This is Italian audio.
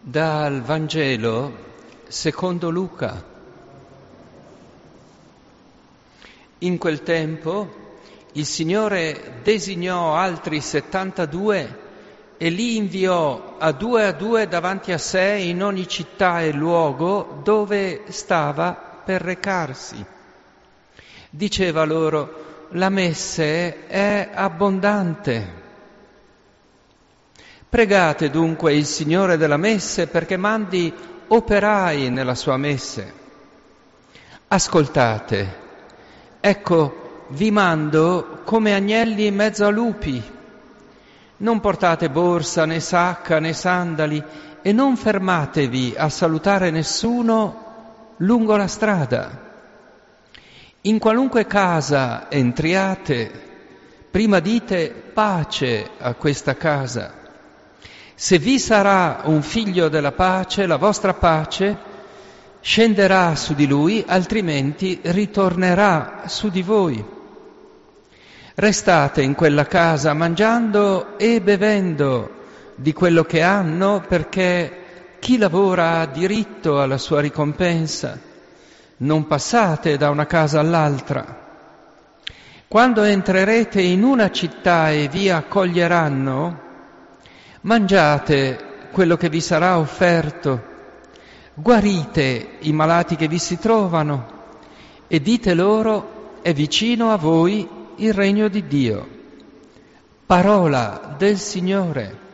Dal Vangelo secondo Luca. In quel tempo il Signore designò altri 72 e li inviò a due davanti a sé in ogni città e luogo dove stava per recarsi. Diceva loro: la messe è abbondante. Pregate dunque il Signore della messe perché mandi operai nella sua messe. Ascoltate, ecco, vi mando come agnelli in mezzo a lupi. Non portate borsa, né sacca, né sandali e non fermatevi a salutare nessuno lungo la strada. In qualunque casa entriate, prima dite pace a questa casa. Se vi sarà un figlio della pace, la vostra pace scenderà su di lui, altrimenti ritornerà su di voi. Restate in quella casa mangiando e bevendo di quello che hanno, perché chi lavora ha diritto alla sua ricompensa. Non passate da una casa all'altra. Quando entrerete in una città e vi accoglieranno, mangiate quello che vi sarà offerto, guarite i malati che vi si trovano e dite loro: è vicino a voi il regno di Dio. Parola del Signore.